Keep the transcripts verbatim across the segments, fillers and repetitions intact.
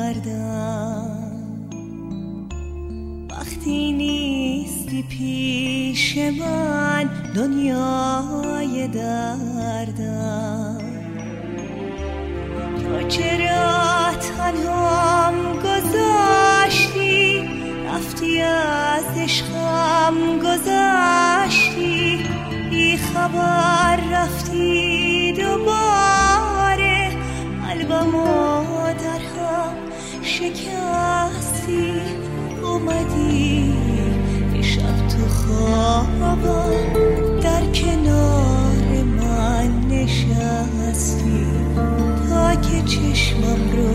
گردم، وقتی نیستی پیش من دنیای دردم. تو چرا تنهام گذاشتی، رفتی از عشقم گذشتی، بی خبر رفتی دوباره، قلبمو در هم شکستی. اومدی یه شب تو خوابم، در کنار من نشستی، تا که چشمم رو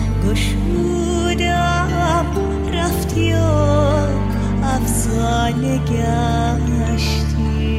گشودم، رفتی و افسانه گشتی.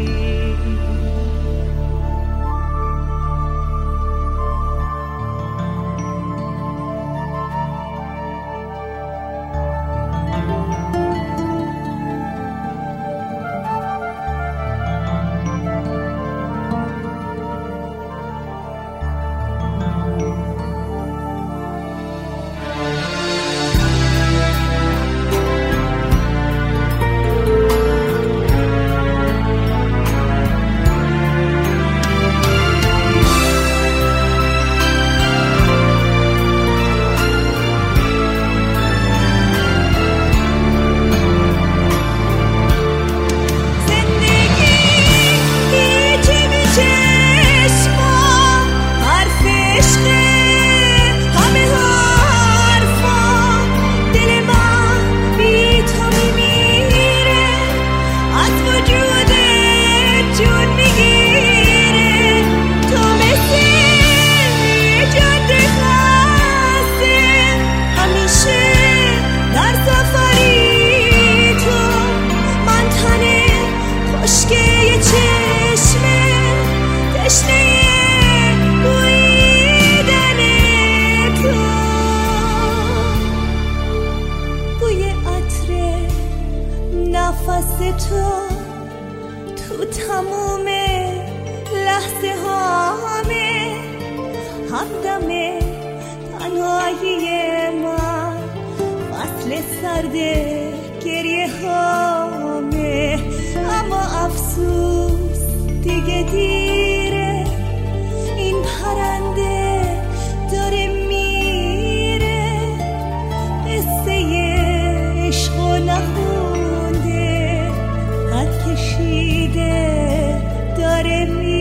نفس تو تو تموم لحظه هامه، همدم تنهایی من، فصل سرد گریه هامه. اما افسوس دیگه دیره، این پرنده داره میره، قصه عشق و نخونده، خط کشیده داره میره.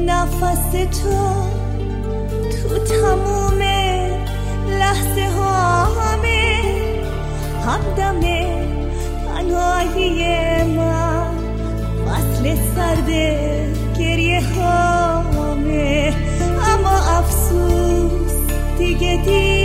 نفس تو تو تموم لحظه هامه، همدم تنهایی من، فصل سرد گریه هامه. اما افسوس دیگه دیگه